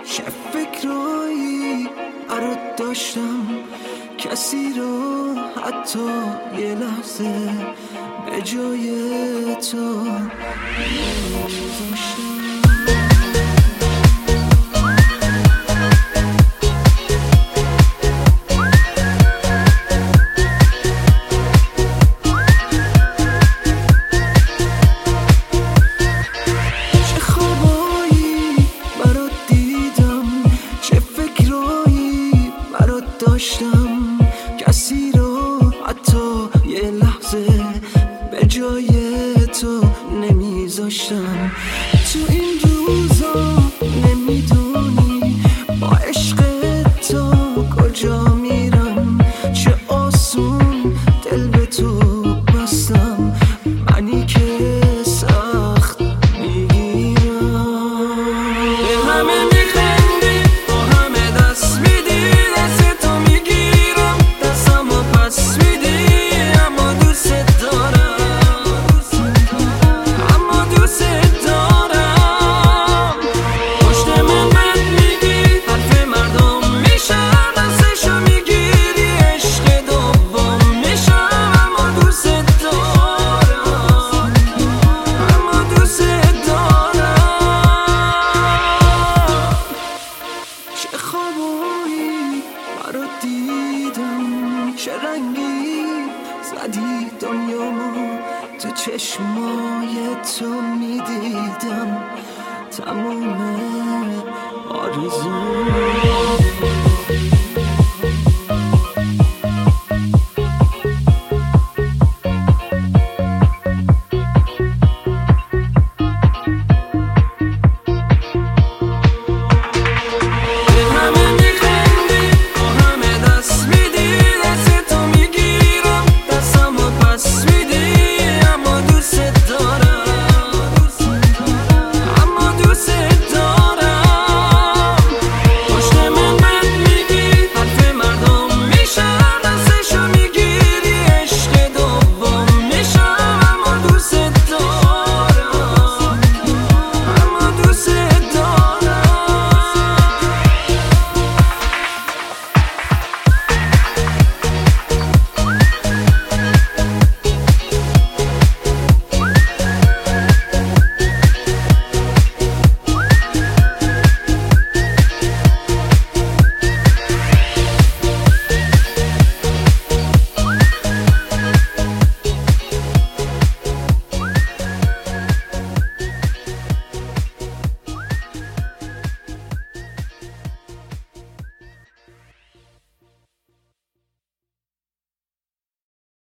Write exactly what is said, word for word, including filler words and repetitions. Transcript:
چه فکرایی برات داشتم، کسی رو حتی یه لحظه به جای تو نمی‌ذاشتم. داشتم کسی رو حتی یه لحظه به جای تو نمیذاشتم. تو این روزا نمیدونی با عشق تو کجا میرم، چه آسون دل به تو بستم، منی که سخت میگیرم. به همه میخندی با همه دست میدی، چه رنگی زدی دنیامو، تو چشمای تو میدیدم تمام آرزو.